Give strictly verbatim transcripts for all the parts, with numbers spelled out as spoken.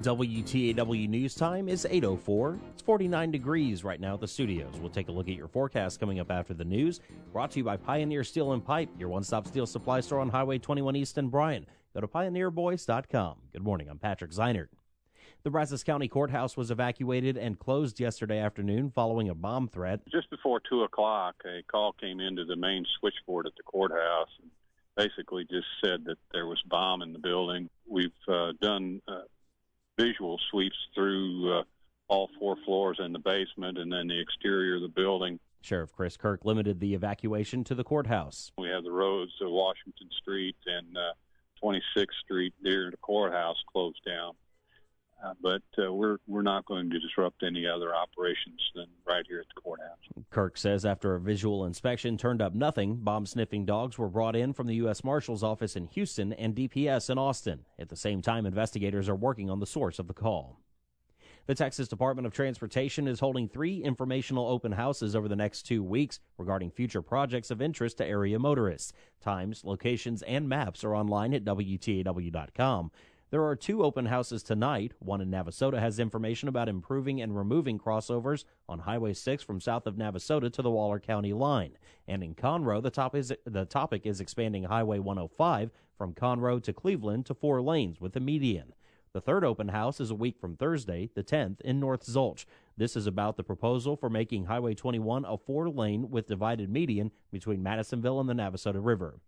W T A W News Time is eight oh four. It's forty-nine degrees right now at the studios. We'll take a look at your forecast coming up after the news. Brought to you by Pioneer Steel and Pipe, your one-stop steel supply store on Highway twenty-one East in Bryan. Go to pioneer boys dot com. Good morning, I'm Patrick Zeinert. The Brazos County Courthouse was evacuated and closed yesterday afternoon following a bomb threat. Just before two o'clock, a call came into the main switchboard at the courthouse and basically just said that there was a bomb in the building. We've uh, done uh, visual sweeps through uh, all four floors in the basement and then the exterior of the building. Sheriff Chris Kirk limited the evacuation to the courthouse. We have the roads of Washington Street and uh, twenty-sixth Street near the courthouse closed down. Uh, but uh, we're we're not going to disrupt any other operations than right here at the courthouse. Kirk says after a visual inspection turned up nothing, bomb-sniffing dogs were brought in from the U S Marshal's office in Houston and D P S in Austin. At the same time, investigators are working on the source of the call. The Texas Department of Transportation is holding three informational open houses over the next two weeks regarding future projects of interest to area motorists. Times, locations, and maps are online at W T A W dot com. There are two open houses tonight. One in Navasota has information about improving and removing crossovers on Highway six from south of Navasota to the Waller County line. And in Conroe, the, top is, the topic is expanding Highway one oh five from Conroe to Cleveland to four lanes with a median. The third open house is a week from Thursday, the tenth, in North Zulch. This is about the proposal for making Highway twenty-one a four-lane with divided median between Madisonville and the Navasota River.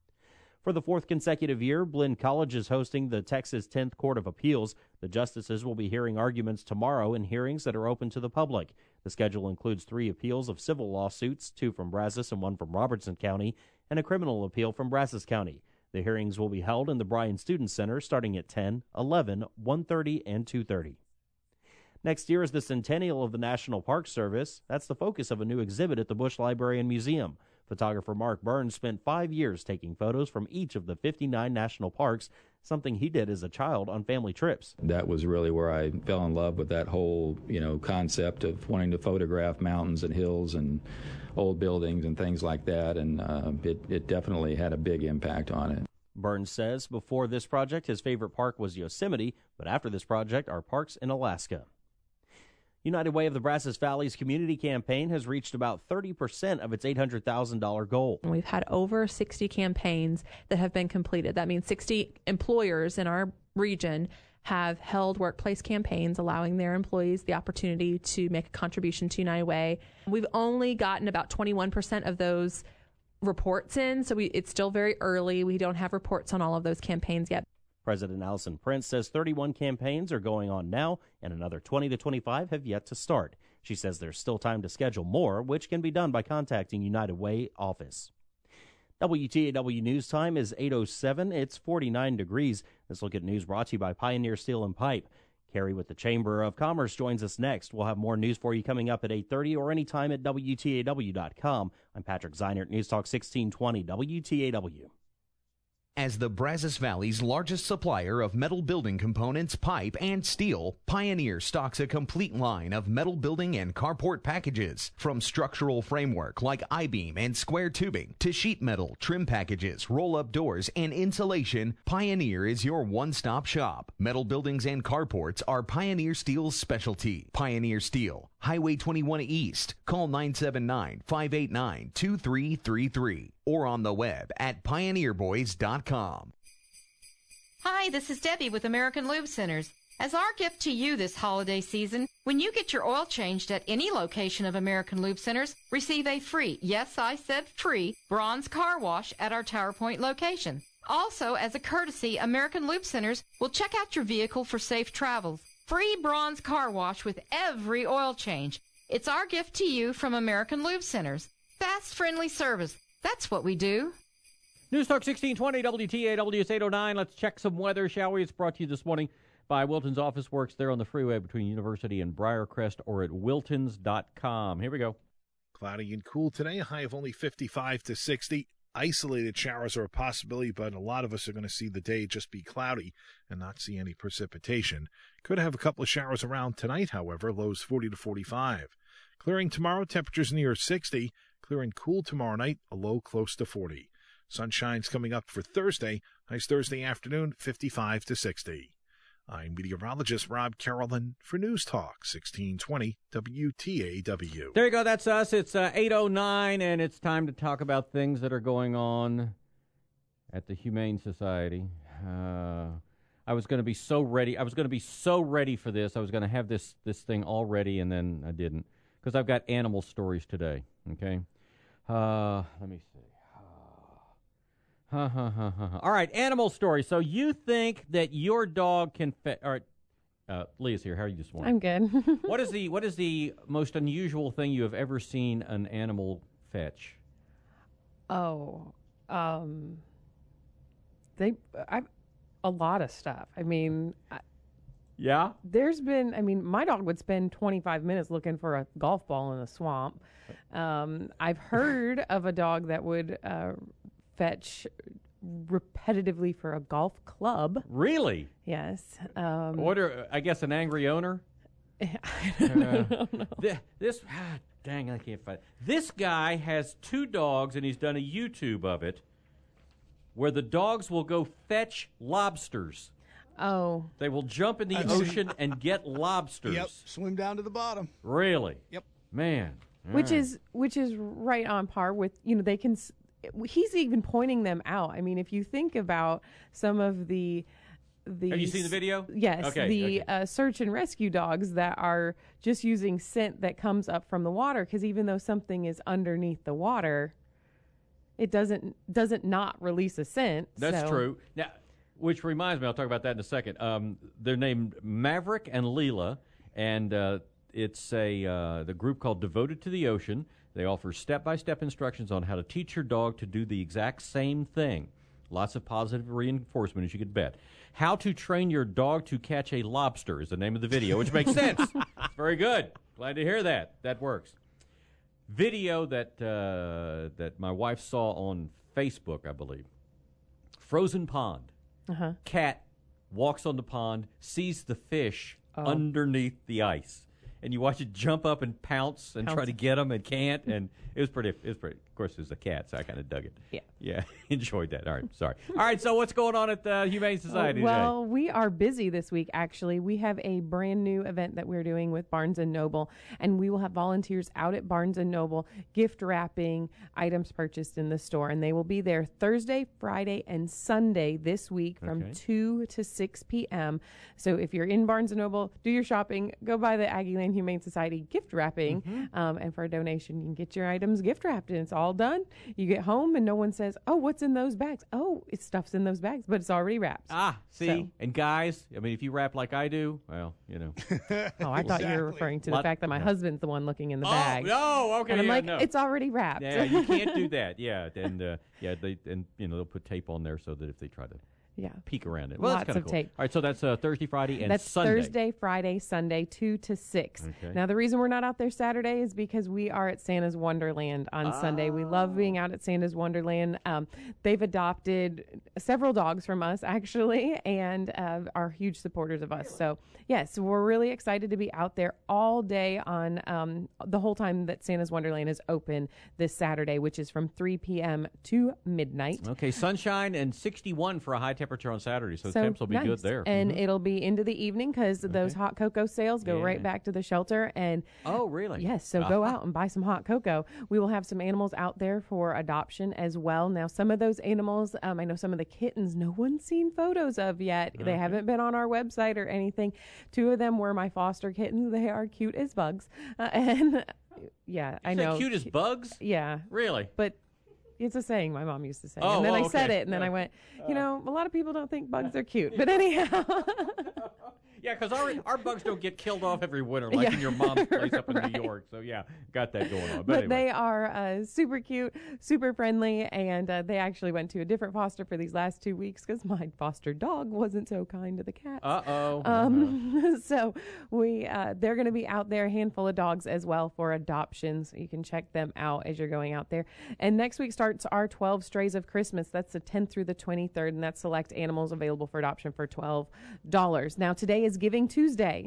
For the fourth consecutive year, Blinn College is hosting the Texas tenth Court of Appeals. The justices will be hearing arguments tomorrow in hearings that are open to the public. The schedule includes three appeals of civil lawsuits, two from Brazos and one from Robertson County, and a criminal appeal from Brazos County. The hearings will be held in the Bryan Student Center starting at ten, eleven, one thirty, and two thirty. Next year is the centennial of the National Park Service. That's the focus of a new exhibit at the Bush Library and Museum. Photographer Mark Burns spent five years taking photos from each of the fifty-nine national parks, something he did as a child on family trips. That was really where I fell in love with that whole, you know, concept of wanting to photograph mountains and hills and old buildings and things like that, and uh, it, it definitely had a big impact on it. Burns says before this project, his favorite park was Yosemite, but after this project are parks in Alaska. United Way of the Brazos Valley's community campaign has reached about thirty percent of its eight hundred thousand dollars goal. We've had over sixty campaigns that have been completed. That means sixty employers in our region have held workplace campaigns allowing their employees the opportunity to make a contribution to United Way. We've only gotten about twenty-one percent of those reports in, so we, it's still very early. We don't have reports on all of those campaigns yet. President Allison Prince says thirty-one campaigns are going on now, and another twenty to twenty-five have yet to start. She says there's still time to schedule more, which can be done by contacting United Way office. W T A W News Time is eight oh seven. It's forty-nine degrees. This look at news brought to you by Pioneer Steel and Pipe. Carrie with the Chamber of Commerce joins us next. We'll have more news for you coming up at eight thirty or anytime at W T A W dot com. I'm Patrick Zeinert, News Talk sixteen twenty W T A W. As the Brazos Valley's largest supplier of metal building components, pipe, and steel, Pioneer stocks a complete line of metal building and carport packages. From structural framework like I-beam and square tubing to sheet metal, trim packages, roll-up doors, and insulation, Pioneer is your one-stop shop. Metal buildings and carports are Pioneer Steel's specialty. Pioneer Steel, Highway twenty-one East. Call nine seven nine, five eight nine, two three three three or on the web at pioneer boys dot com. Hi, this is Debbie with American Lube Centers. As our gift to you this holiday season, when you get your oil changed at any location of American Lube Centers, receive a free, yes, I said free, bronze car wash at our Tower Point location. Also, as a courtesy, American Lube Centers will check out your vehicle for safe travels. Free bronze car wash with every oil change. It's our gift to you from American Lube Centers. Fast, friendly service. That's what we do. News Talk sixteen twenty W T A W, it's eight oh nine. Let's check some weather, shall we? It's brought to you this morning by Wilton's Office Works there on the freeway between University and Briarcrest, or at wiltons dot com. Here we go. Cloudy and cool today, a high of only fifty-five to sixty. Isolated showers are a possibility, but a lot of us are going to see the day just be cloudy and not see any precipitation. Could have a couple of showers around tonight, however, lows forty to forty-five. Clearing tomorrow, temperatures near sixty. Clear and cool tomorrow night, a low close to forty. Sunshine's coming up for Thursday. Nice Thursday afternoon, fifty-five to sixty. I'm meteorologist Rob Carolyn for News Talk sixteen twenty W T A W. There you go. That's us. It's uh, eight oh nine, and it's time to talk about things that are going on at the Humane Society. Uh, I was going to be so ready. I was going to be so ready for this. I was going to have this, this thing all ready, and then I didn't, because I've got animal stories today, okay? Uh, let me see. Ha, ha, ha, ha. All right, animal story. So you think that your dog can fit? All right, uh, Leah's here. How are you this morning? I'm good. what is the what is the most unusual thing you have ever seen an animal fetch? Oh, um, they, I, a lot of stuff. I mean, I, yeah. There's been. I mean, my dog would spend twenty-five minutes looking for a golf ball in a swamp. Um, I've heard of a dog that would. Uh, fetch repetitively for a golf club. Really? Yes. Um, Order, I guess, an angry owner? I don't know. Uh, I don't know. Th- this, ah, dang, I can't find. This guy has two dogs, and he's done a YouTube of it, where the dogs will go fetch lobsters. Oh. They will jump in the I've ocean seen- and get lobsters. Yep, swim down to the bottom. Really? Yep. Man. All Which right. is which is right on par with, you know, they can. s- He's even pointing them out. I mean, if you think about some of the the Have you seen the video? Yes, Okay, the okay. Uh, search and rescue dogs that are just using scent that comes up from the water, because even though something is underneath the water, it doesn't doesn't not release a scent. That's so- true. Now, which reminds me, I'll talk about that in a second. Um, they're named Maverick and Leela, and uh, it's a uh, the group called Devoted to the Ocean. They offer step-by-step instructions on how to teach your dog to do the exact same thing. Lots of positive reinforcement, as you could bet. How to train your dog to catch a lobster is the name of the video, which makes sense. Very good. Glad to hear that. That works. Video that uh, that my wife saw on Facebook, I believe. Frozen pond. Uh-huh. Cat walks on the pond, sees the fish Oh. underneath the ice. And you watch it jump up and pounce and Pounce. try to get them and can't. And it was pretty, it was pretty, of course, it was a cat, so I kind of dug it. Yeah. Yeah, enjoyed that. All right, sorry. All right, so what's going on at the Humane Society Uh, well, we are busy this week, actually. We have a brand new event that we're doing with Barnes and Noble, and we will have volunteers out at Barnes and Noble gift wrapping items purchased in the store, and they will be there Thursday, Friday, and Sunday this week from Okay. two to six p.m. So if you're in Barnes and Noble, do your shopping, go by the Aggie Land Humane Society gift wrapping, Mm-hmm. um, and for a donation, you can get your items gift wrapped, and it's all done. You get home, and no one says, oh, what's in those bags? Oh, it's stuff's in those bags, but it's already wrapped. Ah, see? So- And guys, I mean, if you rap like I do, well, you know. Oh, I thought you Exactly. were referring to the Lot- fact that my no. husband's the one looking in the oh, bag. no, okay. And I'm yeah, like, no. it's already wrapped. Yeah, you can't do that. Yeah, and uh, yeah, they and you know they'll put tape on there so that if they try to Yeah. peek around it, well, Lots that's kinda of cool. tape. All right, so that's uh, Thursday, Friday, and That's Sunday. Thursday, Friday, Sunday, two to six. Okay. Now, the reason we're not out there Saturday is because we are at Santa's Wonderland on Sunday. We love being out at Santa's Wonderland. Um, they've adopted several dogs from us, actually, and uh, are huge supporters of us. So, yes, we're really excited to be out there all day on um, the whole time that Santa's Wonderland is open this Saturday, which is from three p.m. to midnight. Okay, sunshine and sixty-one for a high temperature on Saturday, so, temps will be nice. good there. And Mhm. it'll be into the evening because those hot cocoa sales go Yeah. right back to the shelter. And Oh, really? yes, so go Ah. out and buy some hot cocoa. We will have some animals out there for adoption as well. Now, some of those animals, um, I know some of the kittens, no one's seen photos of yet. They haven't been on our website or anything. Two of them were my foster kittens. They are cute as bugs. Uh, and yeah, I You say know. cute as bugs? Yeah. Really? But it's a saying my mom used to say. Oh, and then oh, I said okay. it, and then Yeah. I went, you know, a lot of people don't think bugs are cute. But anyhow. Yeah, because our our bugs don't get killed off every winter like Yeah. in your mom's place up in Right. New York. So yeah, got that going on. But, But anyway. they are uh, super cute, super friendly, and uh, they actually went to a different foster for these last two weeks because my foster dog wasn't so kind to the cats. Uh-oh. Um, so we uh, they're going to be out there, a handful of dogs as well for adoption. So you can check them out as you're going out there. And next week starts our twelve Strays of Christmas. That's the tenth through the twenty-third, and that's select animals available for adoption for twelve dollars. Now today is Giving Tuesday.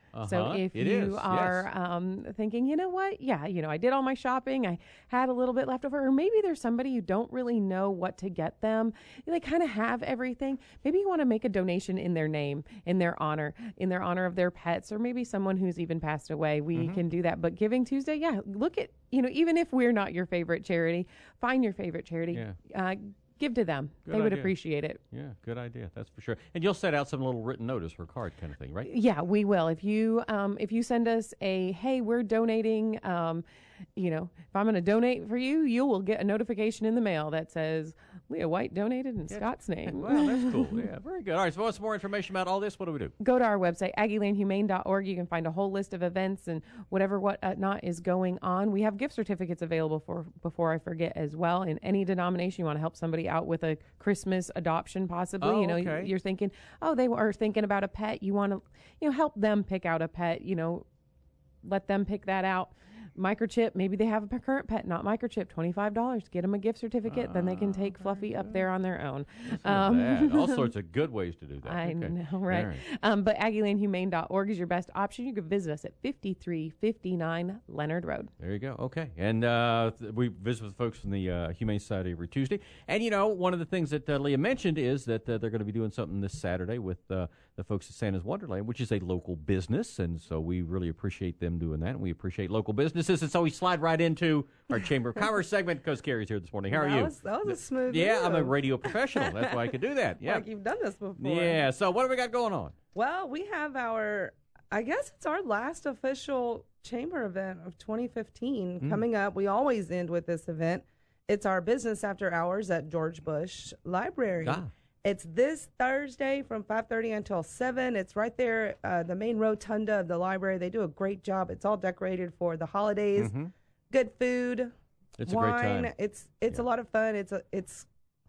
Uh-huh. So if It you is, are yes. um, thinking, you know what, yeah, you know, I did all my shopping, I had a little bit left over, or maybe there's somebody you don't really know what to get them, you like kind of have everything. Maybe you want to make a donation in their name, in their honor, in their honor of their pets, or maybe someone who's even passed away. We Mm-hmm. can do that. But Giving Tuesday, yeah, look at, you know, even if we're not your favorite charity, find your favorite charity. Yeah. Uh, give to them. Good they would idea. appreciate it. Yeah, good idea. That's for sure. And you'll set out some little written notice or card kind of thing, right? Yeah, we will. If you um, if you send us a, hey, we're donating, um, you know, if I'm going to donate for you, you will get a notification in the mail that says Leah White donated in Scott's name. Well, that's cool. Yeah, very good. All right, so what's more information about all this? What do we do? Go to our website, aggie land humane dot org. You can find a whole list of events and whatever what uh, not is going on. We have gift certificates available for, before I forget, as well, in any denomination. You want to help somebody out with a Christmas adoption, possibly. Oh, you know, okay. you're thinking, oh, they are thinking about a pet. You want to, you know, help them pick out a pet. You know, let them pick that out. Microchip, maybe they have a current pet, not microchip, twenty-five dollars. Get them a gift certificate, then they can take Fluffy up there on their own. Not bad. All sorts of good ways to do that. I Okay. know, right? All right. Um, but aggie land humane dot org is your best option. You can visit us at fifty-three fifty-nine Leonard Road. There you go. Okay. And uh, th- we visit with folks from the uh, Humane Society every Tuesday. And, you know, one of the things that uh, Leah mentioned is that uh, they're going to be doing something this Saturday with uh, the folks at Santa's Wonderland, which is a local business. And so we really appreciate them doing that. And we appreciate local businesses. And so we slide right into our Chamber of Commerce segment because Carrie's here this morning. How are that you? Was, that was a smooth Yeah, I'm a move. radio professional. That's why I could do that. Yeah. Like you've done this before. Yeah. So what do we got going on? Well, we have our, I guess it's our last official chamber event of twenty fifteen Mm. coming up. We always end with this event. It's our business after hours at George Bush Library. Ah. It's this Thursday from five thirty until seven. It's right there, uh, the main rotunda of the library. They do a great job. It's all decorated for the holidays. Mhm. Good food, It's a wine. great time. It's it's Yeah. a lot of fun. It's a it's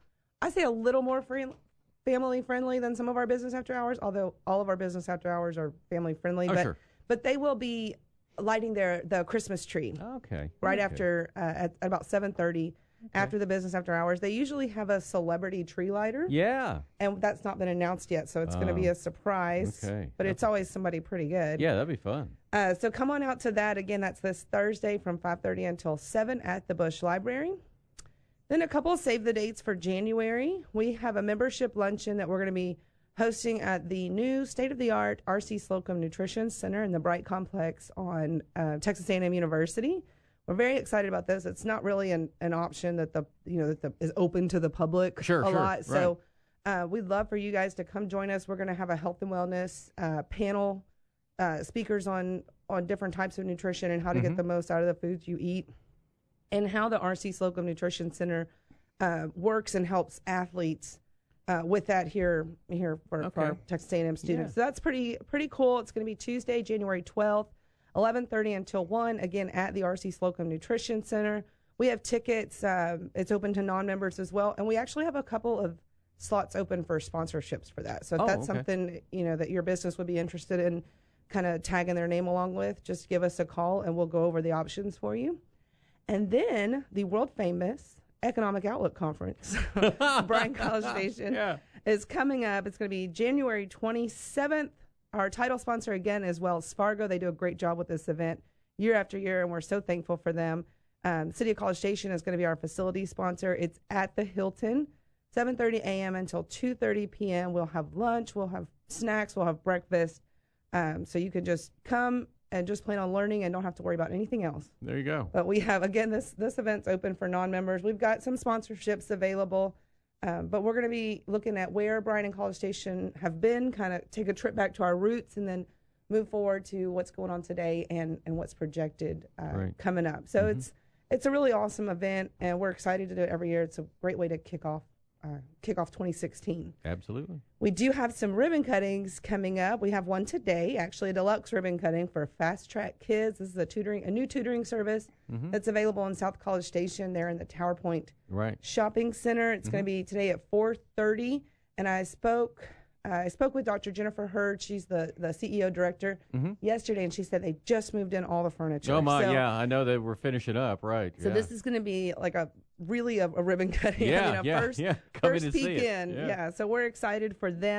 I say a little more free, family friendly than some of our business after hours. Although all of our business after hours are family friendly, Oh, but sure. but they will be lighting their the Christmas tree Okay. right Okay. after uh, at, at about seven thirty. After the business after hours, they usually have a celebrity tree lighter, Yeah. and that's not been announced yet, so it's going to be Oh. a surprise. Okay. But it's always somebody pretty good. Yeah, that'd be fun. Uh, so come on out to that. Again, that's this Thursday from five thirty until seven at the Bush Library. Then a couple save the dates for January. We have a membership luncheon that we're going to be hosting at the new state-of-the-art R C Slocum Nutrition Center in the Bright Complex on uh, Texas A and M University. We're very excited about this. It's not really an, an option that the you know that the, is open to the public Sure, a sure, lot. right. So uh, we'd love for you guys to come join us. We're going to have a health and wellness uh, panel, uh, speakers on on different types of nutrition and how to Mhm. get the most out of the foods you eat, and how the R C Slocum Nutrition Center uh, works and helps athletes uh, with that here here for, for our Okay. Texas A and M students. Yeah. So that's pretty pretty cool. It's going to be Tuesday, January twelfth, eleven thirty until one, again at the R C Slocum Nutrition Center. We have tickets. Um, it's open to non-members as well, and we actually have a couple of slots open for sponsorships for that. So if Oh, that's okay. something you know that your business would be interested in, kind of tagging their name along with, just give us a call and we'll go over the options for you. And then the world famous Economic Outlook Conference, Bryan College Station, Yeah. is coming up. It's going to be January twenty-seventh. Our title sponsor, again, is Wells Fargo. They do a great job with this event year after year, and we're so thankful for them. Um, City of College Station is going to be our facility sponsor. It's at the Hilton, seven thirty a.m. until two thirty p.m. We'll have lunch, we'll have snacks, we'll have breakfast. Um, so you can just come and just plan on learning and don't have to worry about anything else. There you go. But we have, again, this this event's open for non-members. We've got some sponsorships available, um, but we're going to be looking at where Bryan and College Station have been, kind of take a trip back to our roots, and then move forward to what's going on today and, and what's projected uh, Right. coming up. So Mhm. it's it's a really awesome event, and we're excited to do it every year. It's a great way to kick off uh, kick off twenty sixteen. Absolutely. We do have some ribbon cuttings coming up. We have one today, actually a deluxe ribbon cutting for Fast Track Kids. This is a tutoring, a new tutoring service Mhm. that's available in South College Station. There in the Tower Point Right. Shopping Center. It's going to be today at four thirty. And I spoke, uh, I spoke with Doctor Jennifer Hurd. She's the the C E O director Mhm. yesterday, and she said they just moved in all the furniture. Oh my, So- yeah, I know that we're finishing up, right? So yeah. this is going to be like a really a, a ribbon cutting. Yeah, I mean, a yeah, first, yeah. Come in first and see peek it. in. Yeah. Yeah. So we're excited for them.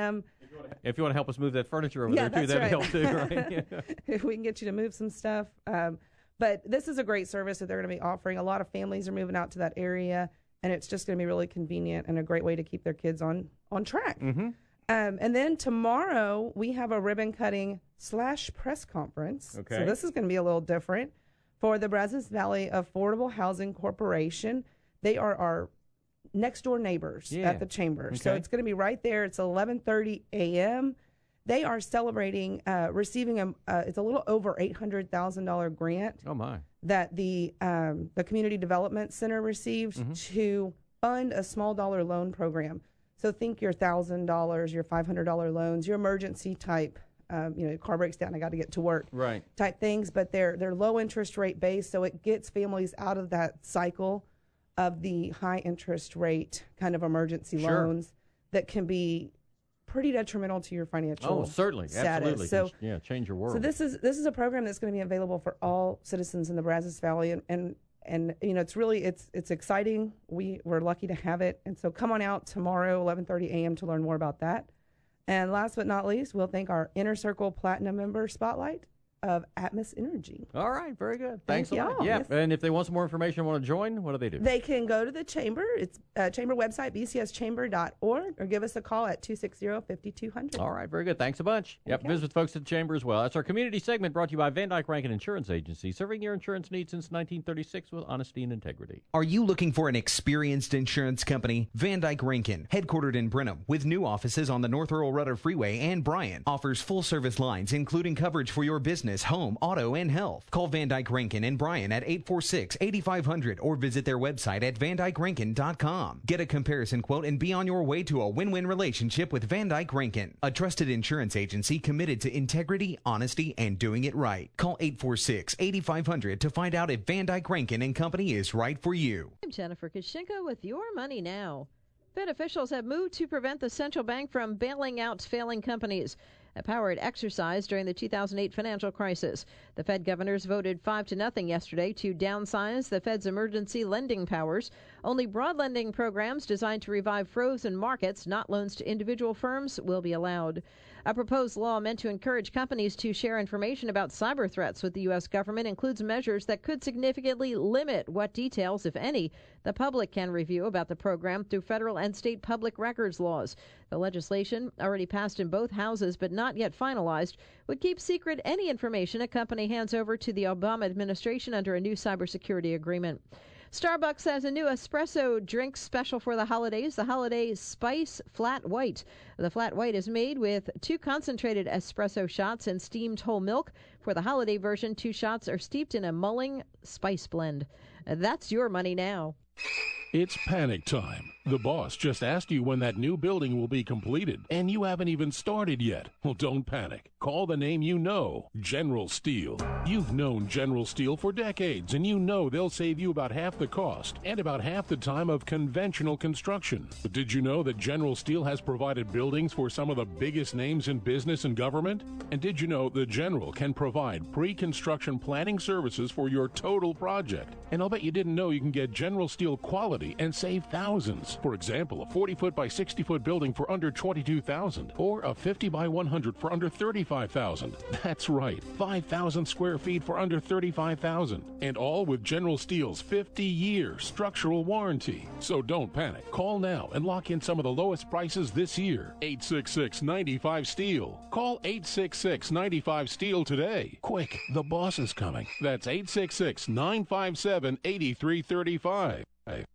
If you want to help us move that furniture over yeah, there, too, that'd right. help, too, right? If we can get you to move some stuff. Um, but this is a great service that they're going to be offering. A lot of families are moving out to that area, and it's just going to be really convenient and a great way to keep their kids on, on track. Mm-hmm. Um, and then tomorrow, we have a ribbon cutting slash press conference. Okay. So this is going to be a little different for the Brazos Valley Affordable Housing Corporation. They are our next door neighbors Yeah. at the chamber. Okay. So it's going to be right there. It's eleven thirty a.m. They are celebrating uh, receiving a uh, it's a little over eight hundred thousand dollars grant Oh, my. that the um, the Community Development Center received Mm-hmm. to fund a small dollar loan program. So think your one thousand dollars, your five hundred dollars loans, your emergency type, um, you know, car breaks down, I got to get to work Right. type things, but they're they're low interest rate based, so it gets families out of that cycle of the high interest rate kind of emergency Sure. loans that can be pretty detrimental to your financial Oh, certainly. status. Absolutely. So yeah, change your world. so this is this is a program that's going to be available for all citizens in the Brazos Valley, and, and and you know it's really it's it's exciting. We we're lucky to have it, and so come on out tomorrow, eleven thirty a.m. to learn more about that. And last but not least, we'll thank our Inner Circle Platinum member Spotlight of Atmos Energy. All right, very good. Thank Thanks a lot. y'all. Yeah, Yes. and if they want some more information, want to join, what do they do? They can go to the chamber. It's uh, chamber website, b c s chamber dot org, or give us a call at two six zero, five two zero zero. All right, very good. Thanks a bunch. Yep, Okay. visit with folks at the Chamber as well. That's our community segment brought to you by Van Dyke Rankin Insurance Agency, serving your insurance needs since nineteen thirty-six with honesty and integrity. Are you looking for an experienced insurance company? Van Dyke Rankin, headquartered in Brenham, with new offices on the North Earl Rudder Freeway and Bryan, offers full-service lines, including coverage for your business, home, auto, and health. Call Van Dyke Rankin and Bryan at eight four six, eight five zero zero or visit their website at van dyke rankin dot com. Get a comparison quote and be on your way to a win-win relationship with Van Dyke Rankin, a trusted insurance agency committed to integrity, honesty, and doing it right. Call eight four six, eight five zero zero to find out if Van Dyke Rankin and Company is right for you. I'm Jennifer Kashinka with Your Money Now. Fed officials have moved to prevent the central bank from bailing out failing companies. A power it exercised during the two thousand eight financial crisis. The Fed governors voted five to nothing yesterday to downsize the Fed's emergency lending powers. Only broad lending programs designed to revive frozen markets, not loans to individual firms, will be allowed. A proposed law meant to encourage companies to share information about cyber threats with the U S government includes measures that could significantly limit what details, if any, the public can review about the program through federal and state public records laws. The legislation, already passed in both houses but not yet finalized, would keep secret any information a company hands over to the Obama administration under a new cybersecurity agreement. Starbucks has a new espresso drink special for the holidays, the Holiday Spice Flat White. The Flat White is made with two concentrated espresso shots and steamed whole milk. For the holiday version, two shots are steeped in a mulling spice blend. That's Your Money Now. It's panic time. The boss just asked you when that new building will be completed, and you haven't even started yet. Well, don't panic. Call the name you know, General Steel. You've known General Steel for decades, and you know they'll save you about half the cost and about half the time of conventional construction. But did you know that General Steel has provided buildings for some of the biggest names in business and government? And did you know the General can provide pre-construction planning services for your total project? And I'll bet you didn't know you can get General Steel quality and save thousands. For example, a forty foot by sixty foot building for under twenty-two thousand dollars or a fifty by one hundred for under thirty-five thousand dollars. That's right, five thousand square feet for under thirty-five thousand dollars. And all with General Steel's fifty year structural warranty. So don't panic. Call now and lock in some of the lowest prices this year. eight six six, nine five, STEEL. Call eight six six, nine five, STEEL today. Quick, the boss is coming. That's eight six six, nine five seven, eight three three five.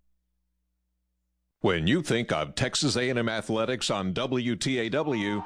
When you think of Texas A and M Athletics on W T A W,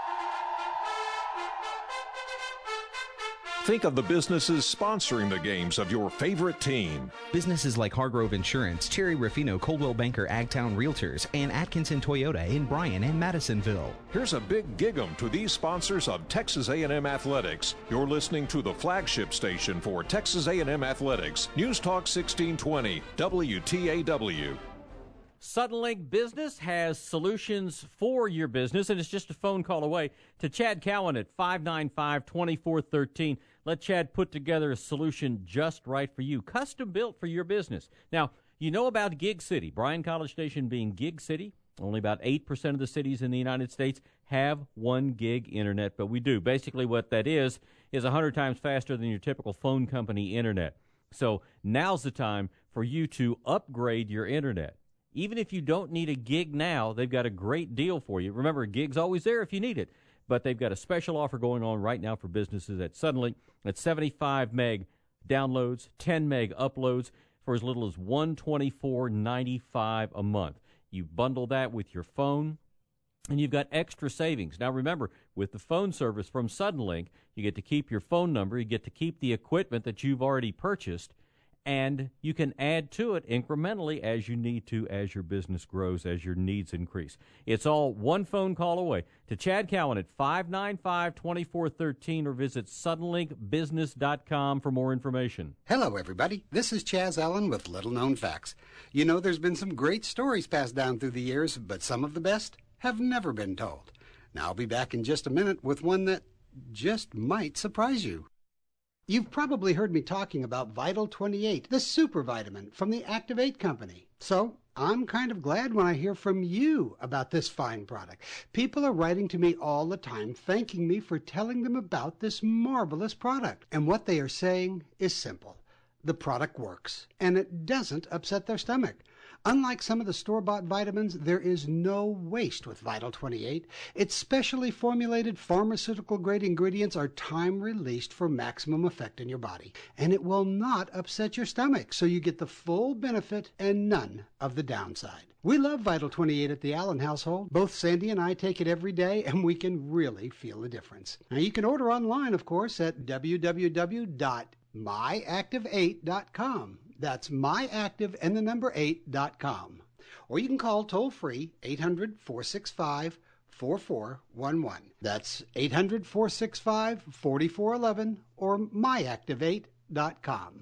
think of the businesses sponsoring the games of your favorite team. Businesses like Hargrove Insurance, Cherry Ruffino, Coldwell Banker, Agtown Realtors, and Atkinson Toyota in Bryan and Madisonville. Here's a big gig-em to these sponsors of Texas A and M Athletics. You're listening to the flagship station for Texas A and M Athletics, News Talk sixteen twenty, W T A W. Suddenlink Business has solutions for your business, and it's just a phone call away to Chad Cowan at five nine five, two four one three. Let Chad put together a solution just right for you, custom built for your business. Now, you know about Gig City, Bryan College Station being Gig City. Only about eight percent of the cities in the United States have one gig internet, but we do. Basically what that is is one hundred times faster than your typical phone company internet. So now's the time for you to upgrade your internet. Even if you don't need a gig now, they've got a great deal for you. Remember, a gig's always there if you need it, but they've got a special offer going on right now for businesses at Suddenlink. At seventy-five meg downloads, ten meg uploads for as little as one hundred twenty-four dollars and ninety-five cents a month. You bundle that with your phone, and you've got extra savings. Now, remember, with the phone service from Suddenlink, you get to keep your phone number, you get to keep the equipment that you've already purchased, and you can add to it incrementally as you need to, as your business grows, as your needs increase. It's all one phone call away. To Chad Cowan at five nine five, two four one three or visit suddenlink business dot com for more information. Hello, everybody. This is Chaz Allen with Little Known Facts. You know, there's been some great stories passed down through the years, but some of the best have never been told. Now, I'll be back in just a minute with one that just might surprise you. You've probably heard me talking about Vital twenty-eight, the super vitamin from the Activate Company. So I'm kind of glad when I hear from you about this fine product. People are writing to me all the time, thanking me for telling them about this marvelous product. And what they are saying is simple. The product works, and it doesn't upset their stomach. Unlike some of the store-bought vitamins, there is no waste with Vital twenty-eight. Its specially formulated pharmaceutical-grade ingredients are time-released for maximum effect in your body. And it will not upset your stomach, so you get the full benefit and none of the downside. We love Vital twenty-eight at the Allen household. Both Sandy and I take it every day, and we can really feel the difference. Now, you can order online, of course, at w w w dot my active eight dot com. That's myactive and the number eight dot com. Or you can call toll-free eight hundred, four six five, four four one one. That's eight hundred, four six five, four four one one or my active eight dot com.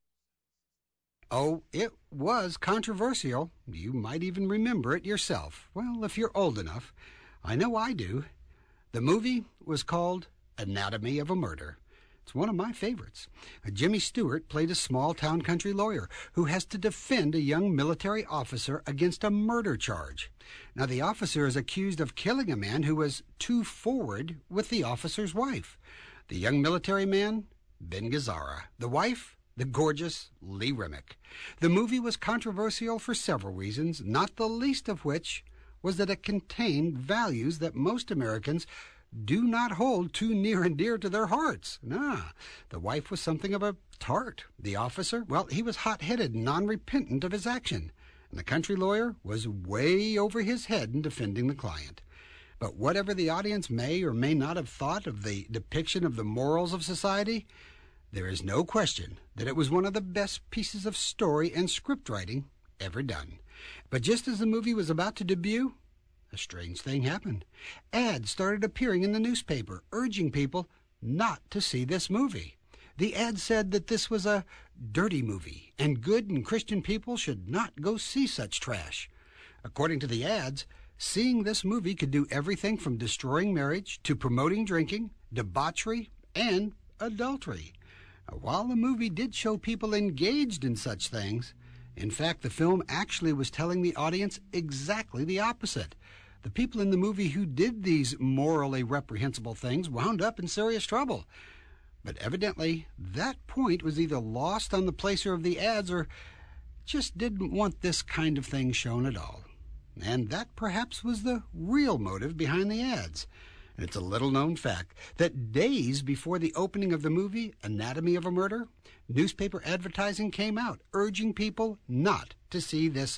Oh, it was controversial. You might even remember it yourself. Well, if you're old enough. I know I do. The movie was called Anatomy of a Murder. It's one of my favorites. Jimmy Stewart played a small-town country lawyer who has to defend a young military officer against a murder charge. Now, the officer is accused of killing a man who was too forward with the officer's wife. The young military man, Ben Gazzara. The wife, the gorgeous Lee Remick. The movie was controversial for several reasons, not the least of which was that it contained values that most Americans do not hold too near and dear to their hearts. Nah, the wife was something of a tart. The officer, well, he was hot-headed and non-repentant of his action. And the country lawyer was way over his head in defending the client. But whatever the audience may or may not have thought of the depiction of the morals of society, there is no question that it was one of the best pieces of story and script writing ever done. But just as the movie was about to debut, a strange thing happened. Ads started appearing in the newspaper, urging people not to see this movie. The ad said that this was a dirty movie, and good and Christian people should not go see such trash. According to the ads, seeing this movie could do everything from destroying marriage to promoting drinking, debauchery, and adultery. Now, while the movie did show people engaged in such things, in fact, the film actually was telling the audience exactly the opposite. The people in the movie who did these morally reprehensible things wound up in serious trouble. But evidently, that point was either lost on the placer of the ads or just didn't want this kind of thing shown at all. And that perhaps was the real motive behind the ads. And it's a little-known fact that days before the opening of the movie Anatomy of a Murder, newspaper advertising came out urging people not to see this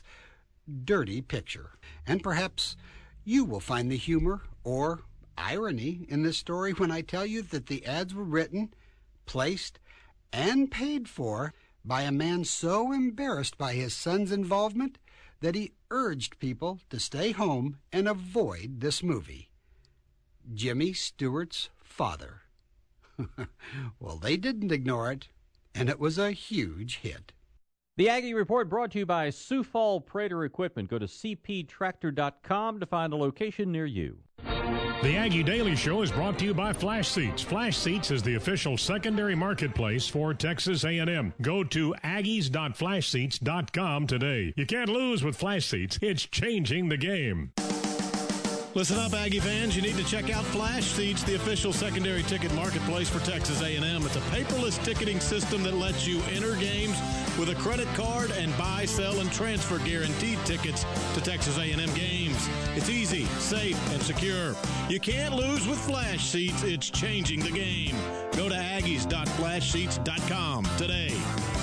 dirty picture. And perhaps you will find the humor or irony in this story when I tell you that the ads were written, placed, and paid for by a man so embarrassed by his son's involvement that he urged people to stay home and avoid this movie. Jimmy Stewart's father. Well, they didn't ignore it, and it was a huge hit. The Aggie Report brought to you by Sioux Fall Prater Equipment. Go to c p tractor dot com to find a location near you. The Aggie Daily Show is brought to you by Flash Seats. Flash Seats is the official secondary marketplace for Texas A and M. Go to aggies dot flash seats dot com today. You can't lose with Flash Seats. It's changing the game. Listen up, Aggie fans. You need to check out Flash Seats, the official secondary ticket marketplace for Texas A and M. It's a paperless ticketing system that lets you enter games with a credit card and buy, sell, and transfer guaranteed tickets to Texas A and M games. It's easy, safe, and secure. You can't lose with Flash Seats. It's changing the game. Go to aggies dot flash seats dot com today.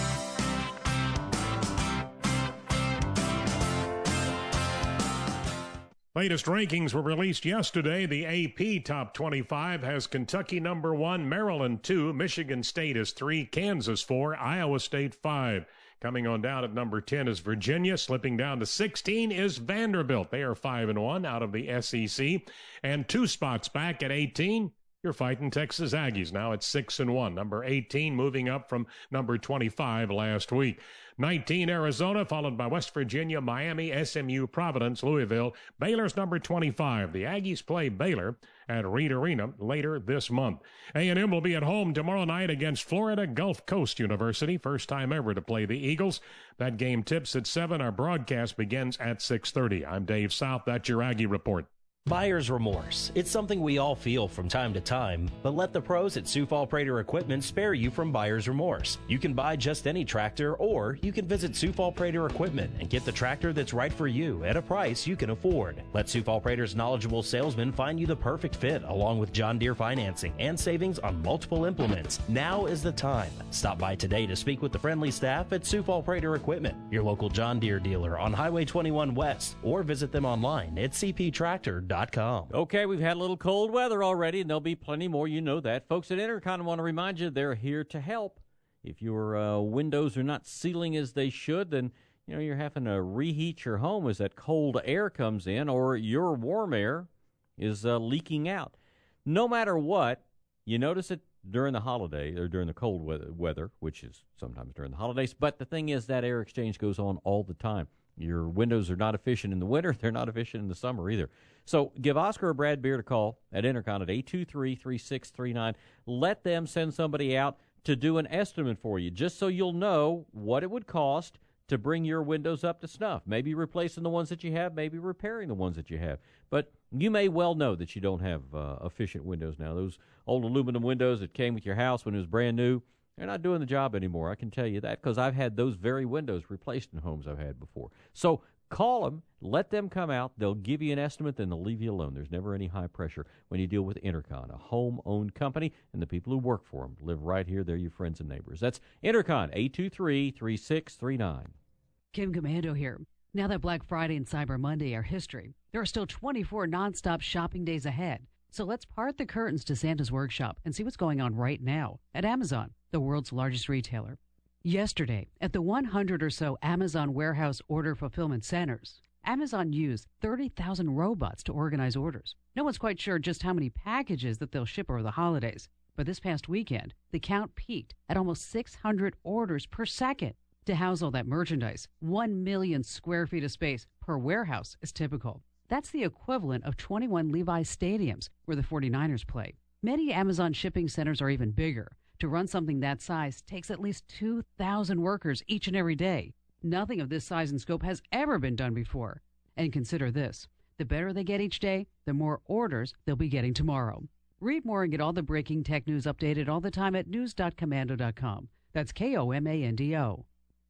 Latest rankings were released yesterday. The A P Top twenty-five has Kentucky number one, Maryland two, Michigan State is three, Kansas four, Iowa State five. Coming on down at number ten is Virginia. Slipping down to sixteen is Vanderbilt. They are five and one out of the S E C. And two spots back at eighteen, you're fighting Texas Aggies. Now it's six and one. Number eighteen moving up from number twenty-five last week. nineteen, Arizona, followed by West Virginia, Miami, S M U, Providence, Louisville. Baylor's number twenty-five. The Aggies play Baylor at Reed Arena later this month. A and M will be at home tomorrow night against Florida Gulf Coast University. First time ever to play the Eagles. That game tips at seven. Our broadcast begins at six thirty. I'm Dave South. That's your Aggie Report. Buyer's remorse. It's something we all feel from time to time, but let the pros at Sioux Fall Prater Equipment spare you from buyer's remorse. You can buy just any tractor, or you can visit Sioux Fall Prater Equipment and get the tractor that's right for you at a price you can afford. Let Sioux Fall Prater's knowledgeable salesman find you the perfect fit, along with John Deere financing and savings on multiple implements. Now is the time. Stop by today to speak with the friendly staff at Sioux Fall Prater Equipment, your local John Deere dealer on Highway twenty-one West, or visit them online at c p tractor dot com. Okay, we've had a little cold weather already, and there'll be plenty more. You know that. Folks at Intercon want to remind you they're here to help. If your uh, windows are not sealing as they should, then you know you're having to reheat your home as that cold air comes in, or your warm air is uh, leaking out. No matter what, you notice it during the holiday or during the cold weather, weather, which is sometimes during the holidays. But the thing is that air exchange goes on all the time. Your windows are not efficient in the winter. They're not efficient in the summer either. So give Oscar or Brad Beard a call at Intercon at eight two three, three six three nine. Let them send somebody out to do an estimate for you, just so you'll know what it would cost to bring your windows up to snuff. Maybe replacing the ones that you have, maybe repairing the ones that you have. But you may well know that you don't have uh, efficient windows now. Those old aluminum windows that came with your house when it was brand new, they're not doing the job anymore. I can tell you that because I've had those very windows replaced in homes I've had before. So call them, let them come out. They'll give you an estimate, then they'll leave you alone. There's never any high pressure when you deal with Intercon, a home-owned company, and the people who work for them live right here. They're your friends and neighbors. That's Intercon, eight two three, three six three nine. Kim Commando here. Now that Black Friday and Cyber Monday are history, there are still twenty-four nonstop shopping days ahead. So let's part the curtains to Santa's Workshop and see what's going on right now at Amazon, the world's largest retailer. Yesterday, at the one hundred or so Amazon warehouse order fulfillment centers, Amazon used thirty thousand robots to organize orders. No one's quite sure just how many packages that they'll ship over the holidays, but this past weekend, the count peaked at almost six hundred orders per second. To house all that merchandise, one million square feet of space per warehouse is typical. That's the equivalent of twenty-one Levi's stadiums where the forty-niners play. Many Amazon shipping centers are even bigger. To run something that size takes at least two thousand workers each and every day. Nothing of this size and scope has ever been done before. And consider this, the better they get each day, the more orders they'll be getting tomorrow. Read more and get all the breaking tech news updated all the time at news dot commando dot com. That's K O M A N D O.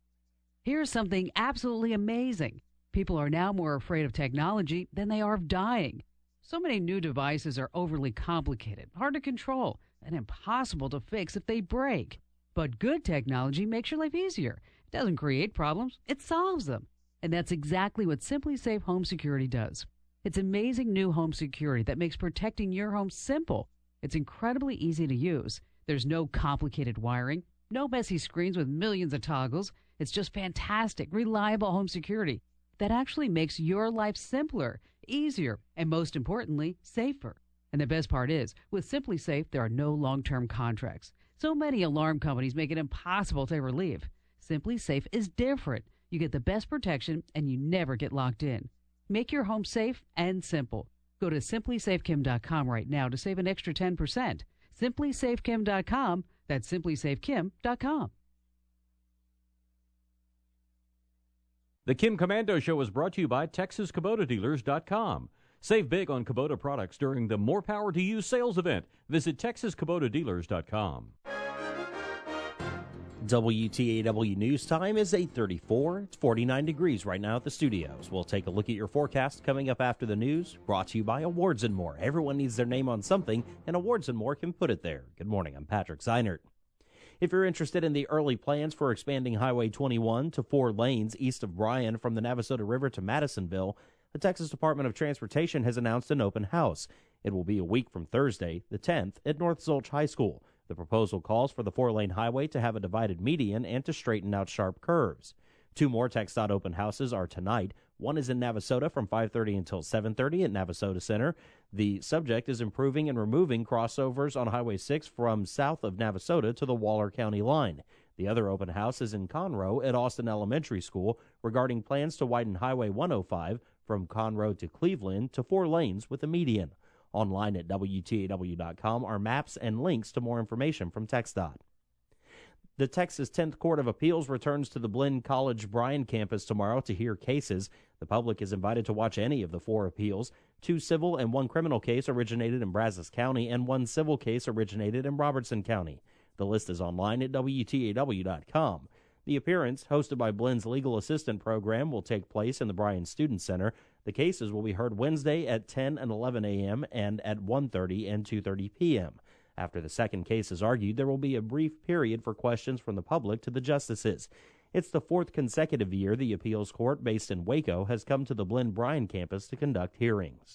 Here's something absolutely amazing. People are now more afraid of technology than they are of dying. So many new devices are overly complicated, hard to control, and impossible to fix if they break. But good technology makes your life easier. It doesn't create problems, it solves them. And that's exactly what SimpliSafe Home Security does. It's amazing new home security that makes protecting your home simple. It's incredibly easy to use. There's no complicated wiring, no messy screens with millions of toggles. It's just fantastic, reliable home security that actually makes your life simpler, easier, and most importantly, safer. And the best part is, with SimpliSafe, there are no long-term contracts. So many alarm companies make it impossible to ever leave. SimpliSafe is different. You get the best protection, and you never get locked in. Make your home safe and simple. Go to simply safe kim dot com right now to save an extra ten percent. simply safe kim dot com. That's simply safe kim dot com. The Kim Komando Show is brought to you by Texas Kubota Dealers dot com. Save big on Kubota products during the More Power to You sales event. Visit Texas Kubota Dealers dot com. W T A W News Time is eight thirty-four. It's forty-nine degrees right now at the studios. We'll take a look at your forecast coming up after the news, brought to you by Awards and More. Everyone needs their name on something, and Awards and More can put it there. Good morning, I'm Patrick Zeinert. If you're interested in the early plans for expanding Highway twenty-one to four lanes east of Bryan from the Navasota River to Madisonville, the Texas Department of Transportation has announced an open house. It will be a week from Thursday, the tenth, at North Zolch High School. The proposal calls for the four-lane highway to have a divided median and to straighten out sharp curves. Two more TxDOT open houses are tonight. One is in Navasota from five thirty until seven thirty at Navasota Center. The subject is improving and removing crossovers on Highway six from south of Navasota to the Waller County line. The other open house is in Conroe at Austin Elementary School regarding plans to widen Highway one oh five from Conroe to Cleveland to four lanes with a median. Online at W T A W dot com are maps and links to more information from TxDOT. The Texas tenth Court of Appeals returns to the Blinn College Bryan campus tomorrow to hear cases. The public is invited to watch any of the four appeals. Two civil and one criminal case originated in Brazos County, and one civil case originated in Robertson County. The list is online at W T A W dot com. The appearance, hosted by Blinn's Legal Assistant Program, will take place in the Bryan Student Center. The cases will be heard Wednesday at ten and eleven a.m. and at one thirty and two thirty p.m. After the second case is argued, there will be a brief period for questions from the public to the justices. It's the fourth consecutive year the appeals court, based in Waco, has come to the Blinn Bryan campus to conduct hearings.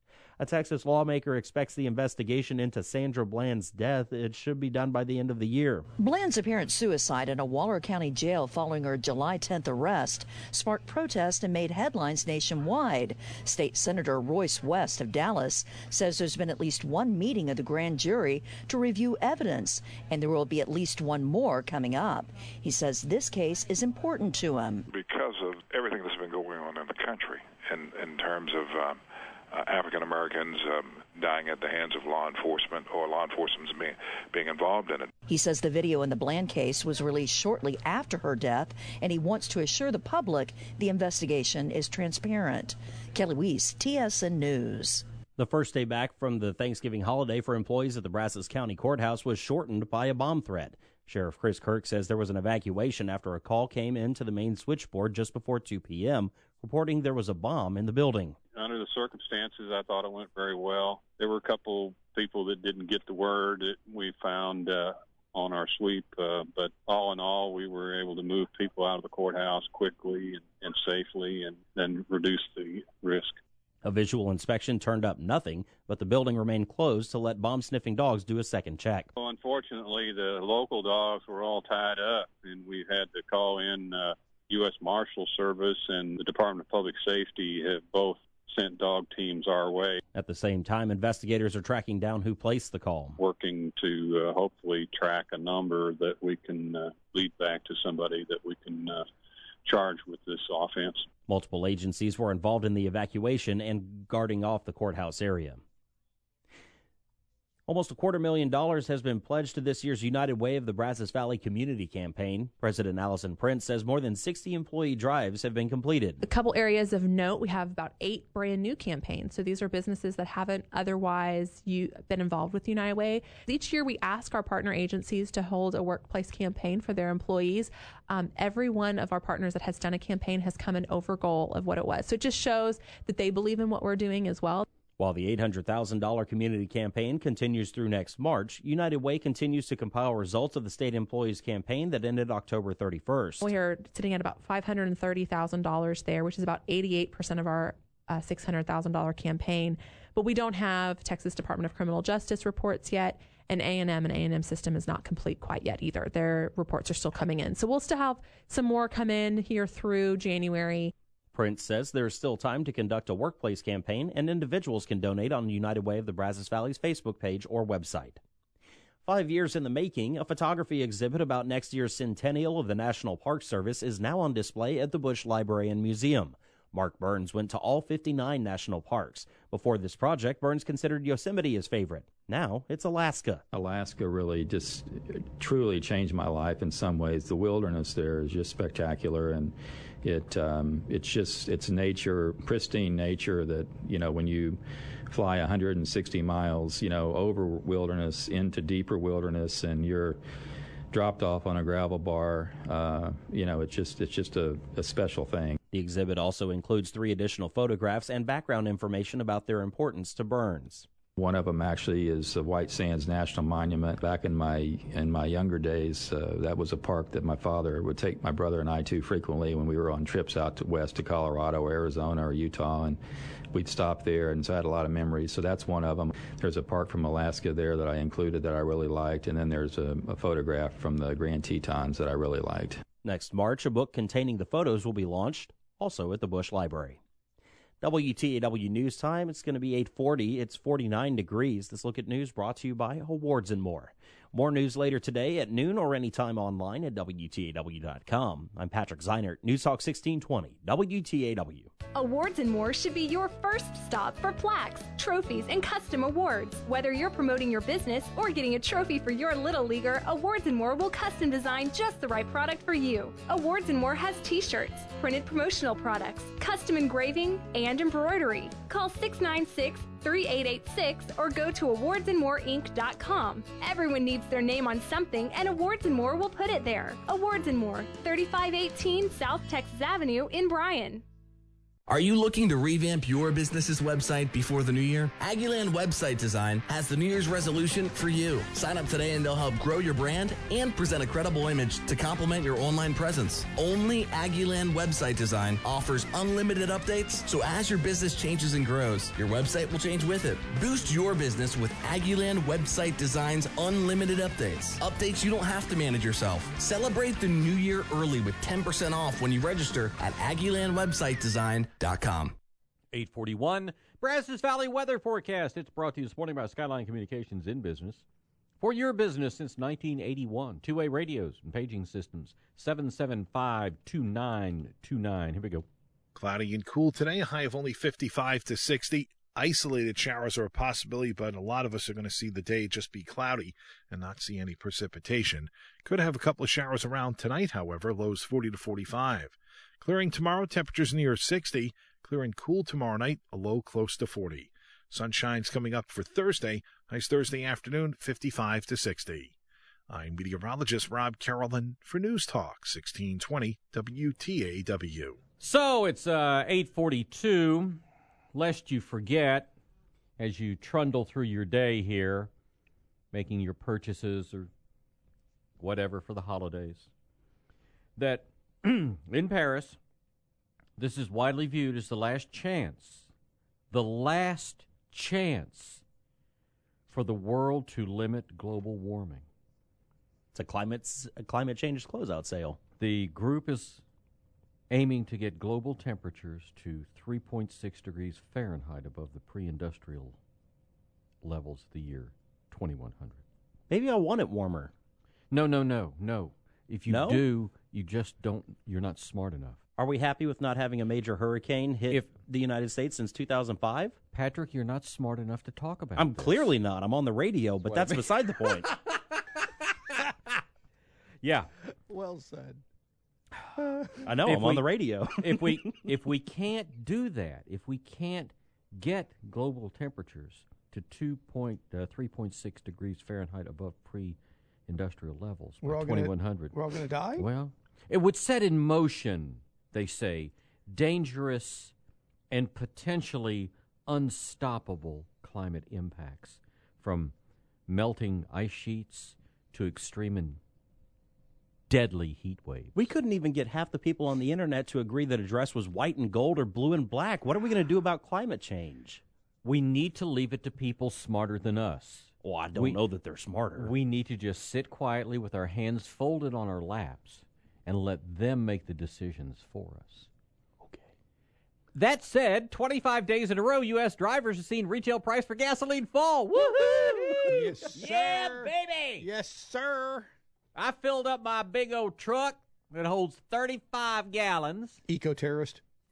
A Texas lawmaker expects the investigation into Sandra Bland's death. It should be done by the end of the year. Bland's apparent suicide in a Waller County jail following her July tenth arrest sparked protest and made headlines nationwide. State Senator Royce West of Dallas says there's been at least one meeting of the grand jury to review evidence, and there will be at least one more coming up. He says this case is important to him. Because of everything that's been going on in the country in, in terms of um, Uh, African Americans um, dying at the hands of law enforcement or law enforcement being, being involved in it. He says the video in the Bland case was released shortly after her death, and he wants to assure the public the investigation is transparent. Kelly Weiss, T S N News. The first day back from the Thanksgiving holiday for employees at the Brazos County Courthouse was shortened by a bomb threat. Sheriff Chris Kirk says there was an evacuation after a call came in to the main switchboard just before two p.m., reporting there was a bomb in the building. Under the circumstances, I thought it went very well. There were a couple people that didn't get the word that we found uh, on our sweep, uh, but all in all, we were able to move people out of the courthouse quickly and, and safely and then reduce the risk. A visual inspection turned up nothing, but the building remained closed to let bomb-sniffing dogs do a second check. Well, unfortunately, the local dogs were all tied up, and we had to call in uh, U S Marshal Service and the Department of Public Safety have both sent dog teams our way. At the same time, investigators are tracking down who placed the call. Working to uh, hopefully track a number that we can uh, lead back to somebody that we can uh, charge with this offense. Multiple agencies were involved in the evacuation and guarding off the courthouse area. Almost a quarter million dollars has been pledged to this year's United Way of the Brazos Valley Community Campaign. President Allison Prince says more than sixty employee drives have been completed. A couple areas of note, we have about eight brand new campaigns. So these are businesses that haven't otherwise you, been involved with United Way. Each year we ask our partner agencies to hold a workplace campaign for their employees. Um, every one of our partners that has done a campaign has come in over goal of what it was. So it just shows that they believe in what we're doing as well. While the eight hundred thousand dollars community campaign continues through next March, United Way continues to compile results of the state employees campaign that ended October thirty-first. We are sitting at about five hundred thirty thousand dollars there, which is about eighty-eight percent of our uh, six hundred thousand dollars campaign. But we don't have Texas Department of Criminal Justice reports yet, and A and M and A and M system is not complete quite yet either. Their reports are still coming in. So we'll still have some more come in here through January. Prince says there is still time to conduct a workplace campaign, and individuals can donate on the United Way of the Brazos Valley's Facebook page or website. Five years in the making, a photography exhibit about next year's centennial of the National Park Service is now on display at the Bush Library and Museum. Mark Burns went to all fifty-nine national parks. Before this project, Burns considered Yosemite his favorite. Now it's Alaska. Alaska really just truly changed my life in some ways. The wilderness there is just spectacular, and it um, it's just it's nature, pristine nature that, you know, when you fly one hundred sixty miles, you know, over wilderness into deeper wilderness, and you're dropped off on a gravel bar, uh, you know, it's just it's just a, a special thing. The exhibit also includes three additional photographs and background information about their importance to Burns. One of them actually is the White Sands National Monument. Back in my in my younger days, uh, that was a park that my father would take my brother and I to frequently when we were on trips out to west to Colorado, or Arizona, or Utah, and we'd stop there, and so I had a lot of memories. So that's one of them. There's a park from Alaska there that I included that I really liked, and then there's a, a photograph from the Grand Tetons that I really liked. Next March, a book containing the photos will be launched, also at the Bush Library. W T A W News Time. It's going to be eight forty. It's forty-nine degrees. This Look at News brought to you by Awards and More. More news later today at noon or anytime online at W T A W dot com. I'm Patrick Zeinert, News Talk sixteen twenty, W T A W. Awards and More should be your first stop for plaques, trophies, and custom awards. Whether you're promoting your business or getting a trophy for your little leaguer, Awards and More will custom design just the right product for you. Awards and More has t-shirts, printed promotional products, custom engraving, and embroidery. Call six nine six, three eight eight six or go to awards and more inc dot com. Everyone needs their name on something, and Awards and More will put it there. Awards and More, thirty-five eighteen South Texas Avenue in Bryan. Are you looking to revamp your business's website before the new year? Aggieland Website Design has the New Year's resolution for you. Sign up today and they'll help grow your brand and present a credible image to complement your online presence. Only Aggieland Website Design offers unlimited updates, so as your business changes and grows, your website will change with it. Boost your business with Aggieland Website Design's unlimited updates. Updates you don't have to manage yourself. Celebrate the new year early with ten percent off when you register at Aggieland Website Design. Dot com. eight forty-one, Brazos Valley weather forecast. It's brought to you this morning by Skyline Communications in Business. For your business since nineteen eighty-one, two-way radios and paging systems, seven seven five, two nine two nine. Here we go. Cloudy and cool today, a high of only fifty-five to sixty. Isolated showers are a possibility, but a lot of us are going to see the day just be cloudy and not see any precipitation. Could have a couple of showers around tonight, however, lows forty to forty-five. Clearing tomorrow, temperatures near sixty. Clearing cool tomorrow night, a low close to forty. Sunshine's coming up for Thursday. Nice Thursday afternoon, fifty-five to sixty. I'm meteorologist Rob Carolyn for News Talk sixteen twenty W T A W. So it's uh, eight forty-two. Lest you forget, as you trundle through your day here, making your purchases or whatever for the holidays, that in Paris, this is widely viewed as the last chance, the last chance for the world to limit global warming. It's a climate, a climate change closeout sale. The group is aiming to get global temperatures to three point six degrees Fahrenheit above the pre-industrial levels of the year twenty-one hundred. Maybe I want it warmer. No, no, no, no. If you No? do, you just don't, you're not smart enough. Are we happy with not having a major hurricane hit If- the United States since two thousand five? Patrick, you're not smart enough to talk about I'm this. clearly not. I'm on the radio, but what I that's mean. beside the point. Yeah. Well said. I know, If I'm we- on the radio. if we if we can't do that, if we can't get global temperatures to two point uh, three point six degrees Fahrenheit above pre-industrial levels, We're by all gonna- twenty-one hundred, we're all gonna die? Well, it would set in motion, they say, dangerous and potentially unstoppable climate impacts, from melting ice sheets to extreme and deadly heat waves. We couldn't even get half the people on the internet to agree that a dress was white and gold or blue and black. What are we going to do about climate change? We need to leave it to people smarter than us. Well, I don't We- know that they're smarter. We need to just sit quietly with our hands folded on our laps and let them make the decisions for us. Okay. That said, twenty-five days in a row, U S drivers have seen retail price for gasoline fall. Woohoo! Yes, sir. Yeah, baby! Yes, sir. I filled up my big old truck that holds thirty-five gallons. Eco-terrorist.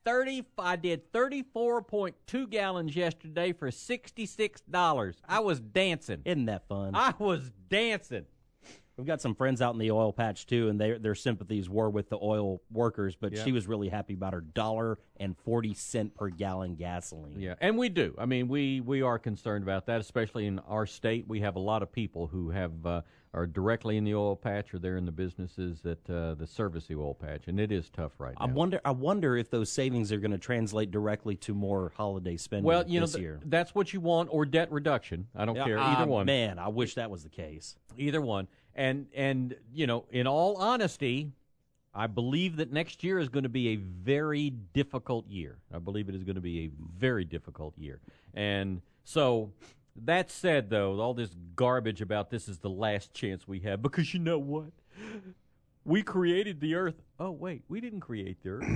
thirty. I did thirty-four point two gallons yesterday for sixty-six dollars. I was dancing. Isn't that fun? I was dancing. We've got some friends out in the oil patch, too, and their their sympathies were with the oil workers, but Yeah. she was really happy about her one dollar and forty cents per gallon gasoline. Yeah, and we do. I mean, we, we are concerned about that, especially in our state. We have a lot of people who have uh, are directly in the oil patch or they're in the businesses that uh, that service the oil patch, and it is tough right now. I wonder I wonder if those savings are going to translate directly to more holiday spending Well, you know, this th- year. that's what you want, or debt reduction. I don't Yeah, care. ah, Either one. Man, I wish that was the case. Either one. And, and you know, in all honesty, I believe that next year is going to be a very difficult year. I believe it is going to be a very difficult year. And so, that said, though, all this garbage about this is the last chance we have, because you know what? We created the earth. Oh, wait, we didn't create the earth.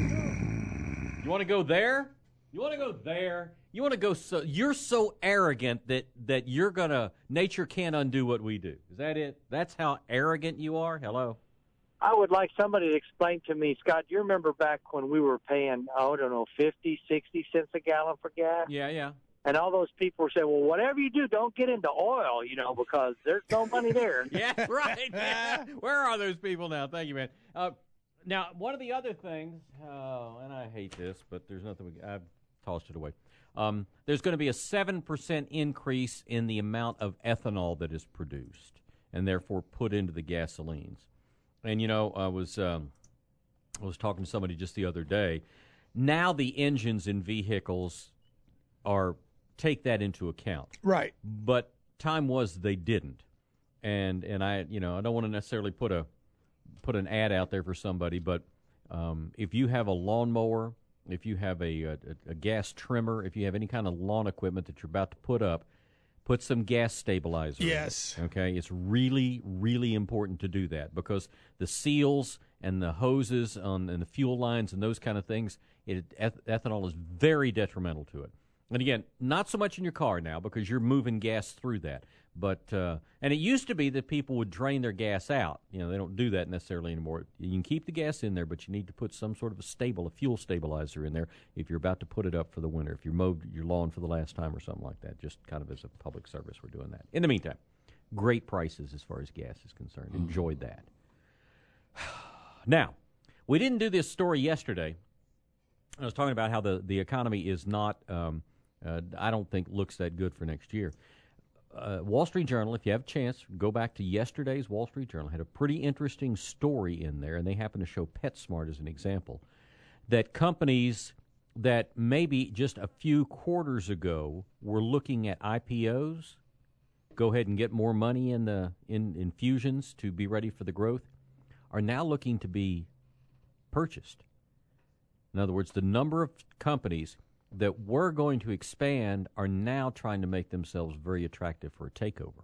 You want to go there? You want to go there? You want to go so you're so arrogant that that you're going to nature can't undo what we do. Is that it? That's how arrogant you are? Hello. I would like somebody to explain to me, Scott, do you remember back when we were paying, oh, I don't know, fifty, sixty cents a gallon for gas? Yeah, yeah. And all those people were saying, well, whatever you do, don't get into oil, you know, because there's no money there. Yeah, right. Yeah. Where are those people now? Thank you, man. Uh, now, one of the other things, oh, and I hate this, but there's nothing we I've tossed it away. Um, there's going to be a seven percent increase in the amount of ethanol that is produced and therefore put into the gasolines. And, you know, I was um, I was talking to somebody just the other day. Now the engines in vehicles are take that into account. Right. But time was they didn't. And and I, you know, I don't want to necessarily put a put an ad out there for somebody, but um, if you have a lawnmower, if you have a, a, a gas trimmer, if you have any kind of lawn equipment that you're about to put up, put some gas stabilizer Yes. in it, okay? It's really, really important to do that because the seals and the hoses on and the fuel lines and those kind of things, it, eth- ethanol is very detrimental to it. And again, not so much in your car now because you're moving gas through that. But uh, and it used to be that people would drain their gas out. You know, they don't do that necessarily anymore. You can keep the gas in there, but you need to put some sort of a stable, a fuel stabilizer in there if you're about to put it up for the winter. If you mowed your lawn for the last time or something like that, just kind of as a public service, we're doing that. In the meantime, great prices as far as gas is concerned. Enjoyed that. Now, we didn't do this story yesterday. I was talking about how the, the economy is not, um, uh, I don't think, looks that good for next year. Uh, Wall Street Journal, if you have a chance, go back to yesterday's Wall Street Journal, had a pretty interesting story in there, and they happen to show PetSmart as an example, that companies that maybe just a few quarters ago were looking at I P Os, go ahead and get more money in the in infusions to be ready for the growth, are now looking to be purchased. In other words, the number of companies that were going to expand are now trying to make themselves very attractive for a takeover.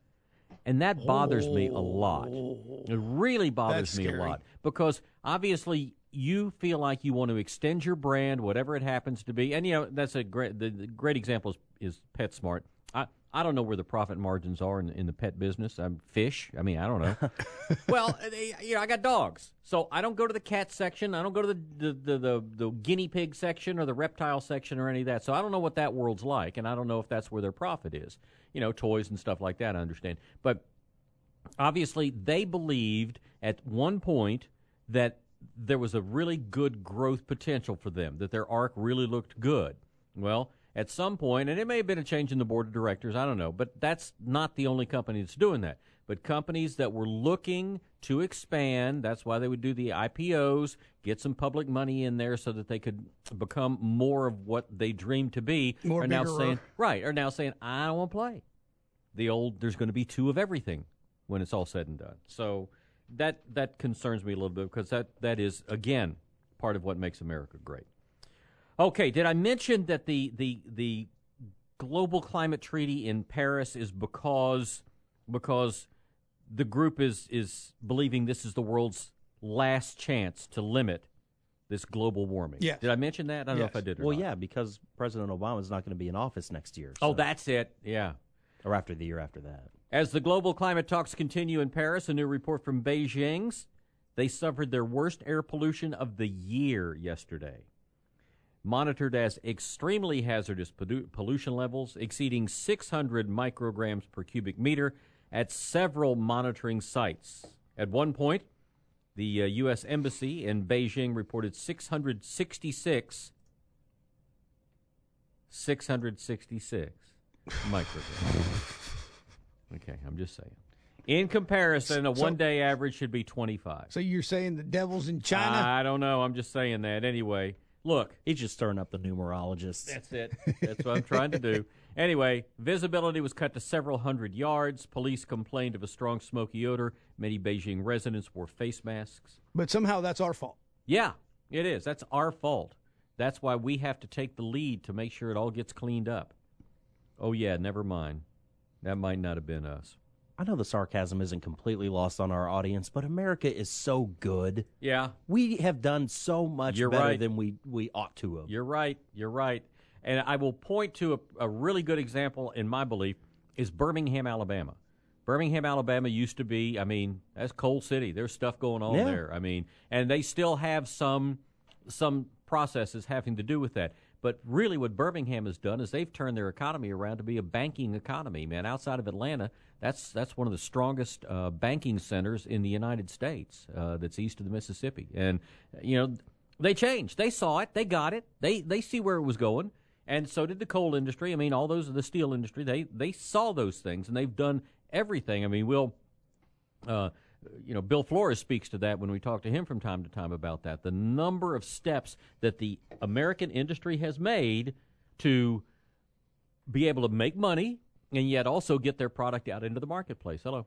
And that bothers me a lot. It really bothers That's me scary. a lot because obviously you feel like you want to extend your brand, whatever it happens to be. And, you know, that's a great, the, the great example is, is PetSmart. I, I don't know where the profit margins are in, in the pet business. I'm fish. I mean, I don't know. Well, they, you know, I got dogs, so I don't go to the cat section. I don't go to the the, the the the guinea pig section or the reptile section or any of that. So I don't know what that world's like, and I don't know if that's where their profit is. You know, toys and stuff like that. I understand, but obviously they believed at one point that there was a really good growth potential for them, that their arc really looked good. Well, at some point, and it may have been a change in the board of directors, I don't know, but that's not the only company that's doing that. But companies that were looking to expand, that's why they would do the I P Os, get some public money in there so that they could become more of what they dreamed to be, More are now bigger. saying, right, are now saying, I don't want to play. The old, there's going to be two of everything when it's all said and done. So that that concerns me a little bit because that, that is, again, part of what makes America great. Okay, did I mention that the, the the global climate treaty in Paris is because because the group is is believing this is the world's last chance to limit this global warming? Yes. Did I mention that? I don't know if I did or Well, not. yeah, because President Obama is not going to be in office next year. Oh, so- that's it. Yeah. Or after the year after that. As the global climate talks continue in Paris, a new report from Beijing's, they suffered their worst air pollution of the year yesterday. monitored as extremely hazardous pollution levels exceeding six hundred micrograms per cubic meter at several monitoring sites. At one point, the uh, U S Embassy in Beijing reported six hundred sixty-six, six hundred sixty-six micrograms. Okay, I'm just saying. In comparison, a So- one-day average should be twenty-five. So you're saying the devil's in China? I don't know. I'm just saying that. Anyway, look. He's just stirring up the numerologists. That's it. That's what I'm trying to do. Anyway, visibility was cut to several hundred yards. Police complained of a strong smoky odor. Many Beijing residents wore face masks. But somehow that's our fault. Yeah, it is. That's our fault. That's why we have to take the lead to make sure it all gets cleaned up. Oh, yeah, never mind. That might not have been us. I know the sarcasm isn't completely lost on our audience, but America is so good. Yeah. We have done so much You're better right. than we, we ought to have. You're right. You're right. And I will point to a, a really good example, in my belief, is Birmingham, Alabama. Birmingham, Alabama used to be, I mean, that's Coal City. There's stuff going on Yeah. there. I mean, and they still have some some processes having to do with that. But really what Birmingham has done is they've turned their economy around to be a banking economy, man. Outside of Atlanta, that's that's one of the strongest uh, banking centers in the United States uh, that's east of the Mississippi. And, you know, they changed. They saw it. They got it. They they see where it was going. And so did the coal industry. I mean, all those, the steel industry, they, they saw those things, and they've done everything. I mean, we'll, uh, you know, Bill Flores speaks to that when we talk to him from time to time about that. The number of steps that the American industry has made to be able to make money and yet also get their product out into the marketplace. Hello.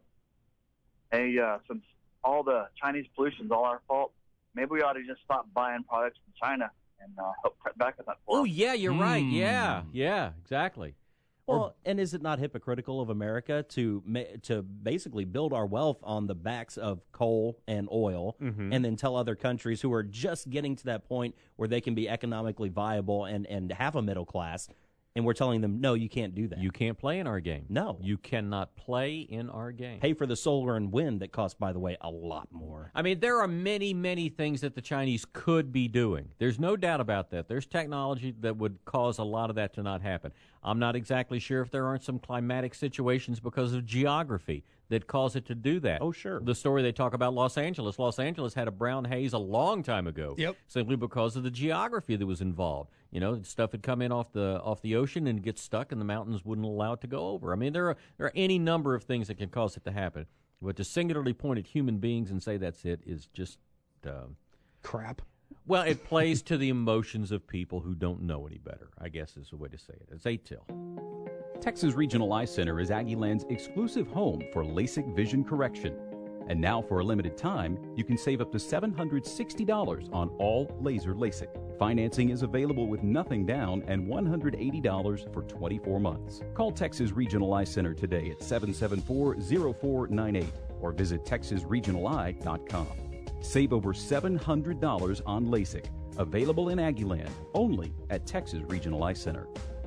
Hey, uh, since all the Chinese pollution is all our fault, maybe we ought to just stop buying products from China and uh, help cut back on that. for Oh, us. yeah, you're right. Yeah, yeah, exactly. Well, and is it not hypocritical of America to ma- to basically build our wealth on the backs of coal and oil, Mhm. and then tell other countries who are just getting to that point where they can be economically viable and, and have a middle class, and we're telling them, no, you can't do that. You can't play in our game. No. You cannot play in our game. Pay for the solar and wind that cost, by the way, a lot more. I mean, there are many, many things that the Chinese could be doing. There's no doubt about that. There's technology that would cause a lot of that to not happen. I'm not exactly sure if there aren't some climatic situations because of geography that cause it to do that. Oh, sure. The story they talk about Los Angeles. Los Angeles had a brown haze a long time ago. Yep. Simply because of the geography that was involved. You know, stuff had come in off the off the ocean and get stuck, and the mountains wouldn't allow it to go over. I mean, there are there are any number of things that can cause it to happen. But to singularly point at human beings and say that's it is just uh, crap. Well, it plays to the emotions of people who don't know any better, I guess is the way to say it. It's eight till. Texas Regional Eye Center is Aggieland's exclusive home for LASIK vision correction. And now, for a limited time, you can save up to seven hundred sixty dollars on all laser LASIK. Financing is available with nothing down and one hundred eighty dollars for twenty-four months. Call Texas Regional Eye Center today at seven seven four, zero four nine eight or visit texas regional eye dot com. Save over seven hundred dollars on LASIK. Available in Aggieland, only at Texas Regional Eye Center.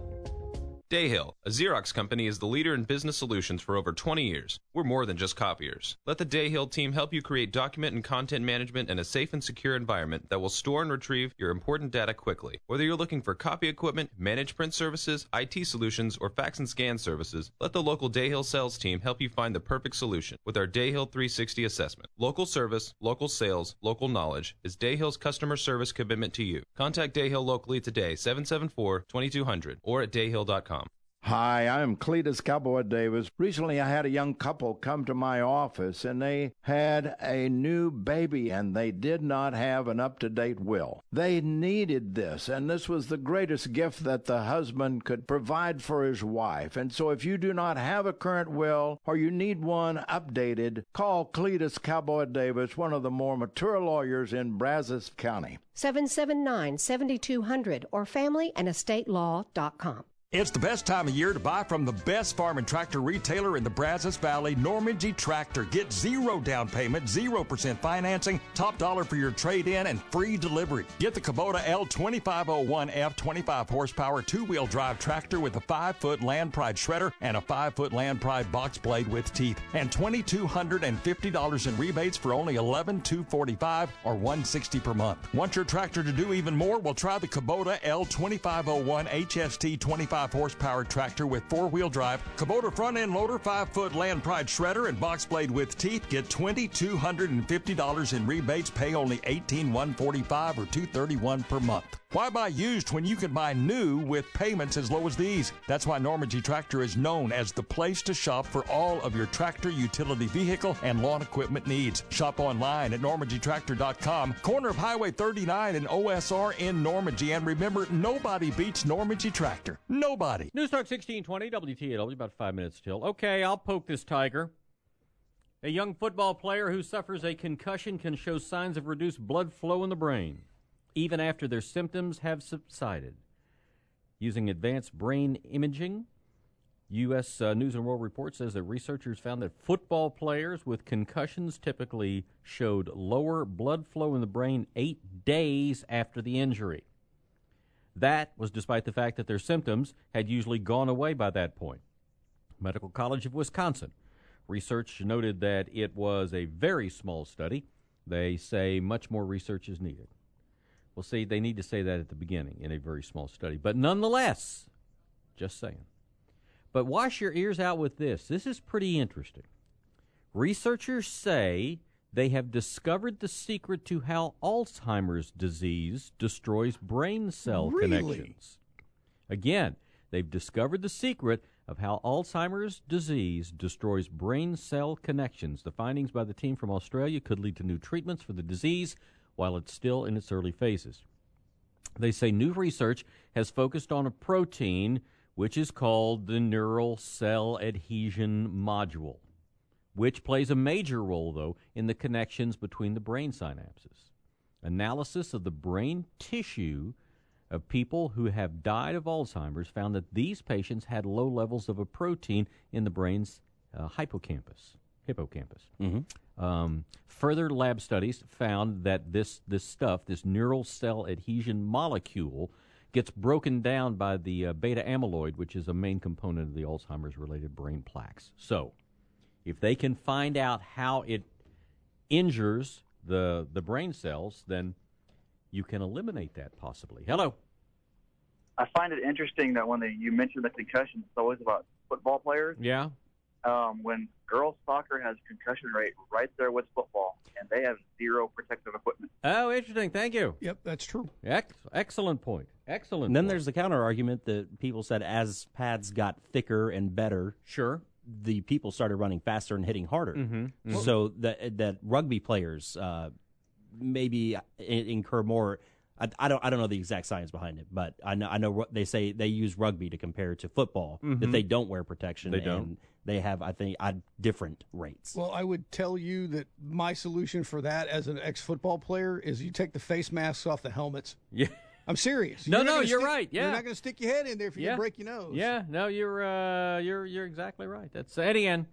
Dayhill, a Xerox company, is the leader in business solutions for over twenty years. We're more than just copiers. Let the Dayhill team help you create document and content management in a safe and secure environment that will store and retrieve your important data quickly. Whether you're looking for copy equipment, managed print services, I T solutions, or fax and scan services, let the local Dayhill sales team help you find the perfect solution with our Dayhill three sixty assessment. Local service, local sales, local knowledge is Dayhill's customer service commitment to you. Contact Dayhill locally today, seven seven four, two two zero zero or at dayhill dot com. Hi, I'm Cletus Cowboy Davis. Recently, I had a young couple come to my office, and they had a new baby, and they did not have an up-to-date will. They needed this, and this was the greatest gift that the husband could provide for his wife. And so if you do not have a current will, or you need one updated, call Cletus Cowboy Davis, one of the more mature lawyers in Brazos County. seven seven nine, seven two zero zero or family and estate law dot com. It's the best time of year to buy from the best farm and tractor retailer in the Brazos Valley, Normandy Tractor. Get zero down payment, zero percent financing, top dollar for your trade-in, and free delivery. Get the Kubota L twenty-five oh one F twenty-five horsepower two-wheel drive tractor with a five-foot Land Pride shredder and a five-foot Land Pride box blade with teeth. And two thousand two hundred fifty dollars in rebates for only eleven thousand two hundred forty-five dollars or one hundred sixty dollars per month. Want your tractor to do even more? Well, try the Kubota L twenty-five oh one H S T twenty-five horsepower tractor with four-wheel drive, Kubota front-end loader, five-foot Land Pride shredder, and box blade with teeth. Get two thousand two hundred fifty dollars in rebates. Pay only eighteen thousand one hundred forty-five dollars or two hundred thirty-one dollars per month. Why buy used when you can buy new with payments as low as these? That's why Normandy Tractor is known as the place to shop for all of your tractor, utility vehicle, and lawn equipment needs. Shop online at normandy tractor dot com, corner of Highway thirty-nine and O S R in Normandy. And remember, nobody beats Normandy Tractor. Nobody. News Talk sixteen twenty, W T A W, about five minutes till. Okay, I'll poke this tiger. A young football player who suffers a concussion can show signs of reduced blood flow in the brain, even after their symptoms have subsided. Using advanced brain imaging, U S Uh, News and World Report says that researchers found that football players with concussions typically showed lower blood flow in the brain eight days after the injury. That was despite the fact that their symptoms had usually gone away by that point. Medical College of Wisconsin research noted that it was a very small study. They say much more research is needed. Well, see, they need to say that at the beginning in a very small study. But nonetheless, just saying. But wash your ears out with this. This is pretty interesting. Researchers say they have discovered the secret to how Alzheimer's disease destroys brain cell Really? connections. Again, they've discovered the secret of how Alzheimer's disease destroys brain cell connections. The findings by the team from Australia could lead to new treatments for the disease while it's still in its early phases. They say new research has focused on a protein which is called the neural cell adhesion module, which plays a major role, though, in the connections between the brain synapses. Analysis of the brain tissue of people who have died of Alzheimer's found that these patients had low levels of a protein in the brain's uh, hippocampus. Hippocampus. Mm-hmm. Um, further lab studies found that this, this stuff, this neural cell adhesion molecule, gets broken down by the uh, beta amyloid, which is a main component of the Alzheimer's-related brain plaques. So, if they can find out how it injures the the brain cells, then you can eliminate that possibly. Hello. I find it interesting that when they, you mentioned the concussion, it's always about football players. Yeah. Um, when girls soccer has concussion rate right there with football, and they have zero protective equipment. Oh, interesting. Thank you. Yep, that's true. Ex- excellent point. Excellent And then point. there's the counter argument that people said as pads got thicker and better, sure, the people started running faster and hitting harder. Mm-hmm. Mm-hmm. So that that rugby players uh, maybe incur more. I, I don't I don't know the exact science behind it, but I know I know they say they use rugby to compare to football, Mhm. that they don't wear protection. They don't. And they have, I think, uh, different rates. Well, I would tell you that my solution for that as an ex-football player is you take the face masks off the helmets. Yeah. I'm serious. No, You're not no, gonna you're stick- right. Yeah. You're not going to stick your head in there if you Yeah. break your nose. Yeah, no, you're uh, you're you're exactly right. That's Eddie Ann.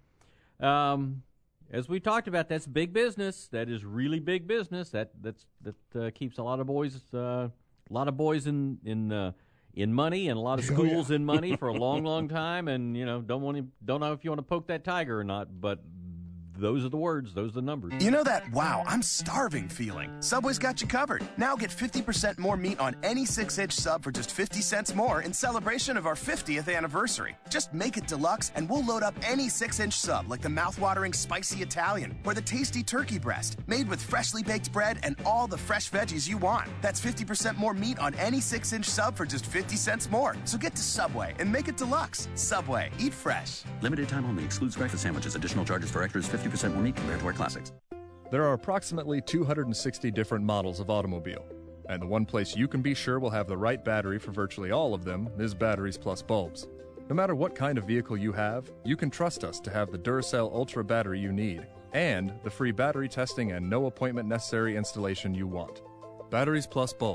Um, as we talked about, that's big business. That is really big business. That that's that uh, keeps a lot of boys uh, a lot of boys in in uh, in money and a lot of Oh, schools yeah. in money for a long, long time. And you know, don't want to, don't know if you want to poke that tiger or not, but those are the words. Those are the numbers. You know that, wow, I'm starving feeling? Subway's got you covered. Now get fifty percent more meat on any six inch sub for just fifty cents more in celebration of our fiftieth anniversary. Just make it deluxe and we'll load up any six inch sub like the mouth-watering spicy Italian or the tasty turkey breast, made with freshly baked bread and all the fresh veggies you want. That's fifty percent more meat on any six inch sub for just fifty cents more. So get to Subway and make it deluxe. Subway, eat fresh. Limited time only. Excludes breakfast sandwiches. Additional charges for extras. fifty percent more meat compared to our classics. There are approximately two hundred sixty different models of automobile, and the one place you can be sure will have the right battery for virtually all of them is Batteries Plus Bulbs. No matter what kind of vehicle you have, you can trust us to have the Duracell Ultra battery you need, and the free battery testing and no appointment necessary installation you want. Batteries Plus Bulbs.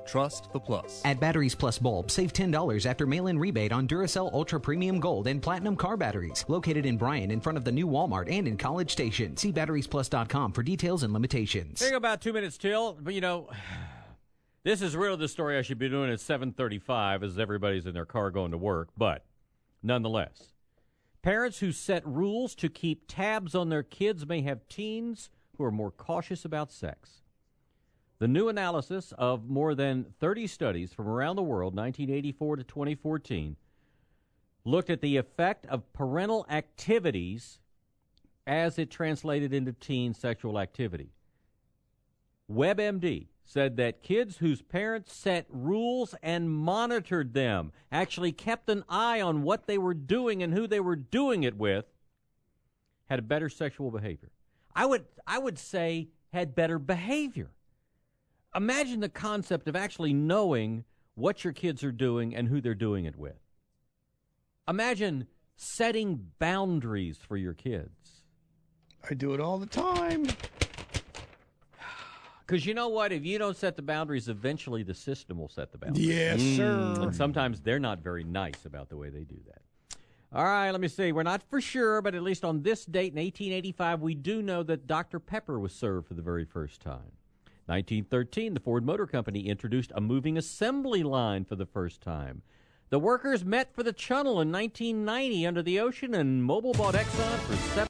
Trust the Plus. At Batteries Plus Bulb, save ten dollars after mail-in rebate on Duracell Ultra Premium Gold and Platinum car batteries. Located in Bryan in front of the new Walmart and in College Station. See batteries plus dot com for details and limitations. There you go, about two minutes till. But, you know, this is really the story I should be doing at seven thirty-five as everybody's in their car going to work. But, nonetheless, parents who set rules to keep tabs on their kids may have teens who are more cautious about sex. The new analysis of more than thirty studies from around the world, nineteen eighty-four to twenty fourteen, looked at the effect of parental activities as it translated into teen sexual activity. WebMD said that kids whose parents set rules and monitored them, actually kept an eye on what they were doing and who they were doing it with, had a better sexual behavior. I would I would say had better behavior. Imagine the concept of actually knowing what your kids are doing and who they're doing it with. Imagine setting boundaries for your kids. I do it all the time. Because you know what? If you don't set the boundaries, eventually the system will set the boundaries. Yes, mm. sir. And sometimes they're not very nice about the way they do that. All right, let me see. We're not for sure, but at least on this date in eighteen eighty-five, we do know that Doctor Pepper was served for the very first time. nineteen thirteen, the Ford Motor Company introduced a moving assembly line for the first time. The workers met for the Channel in nineteen ninety under the ocean, and Mobil bought Exxon for seven.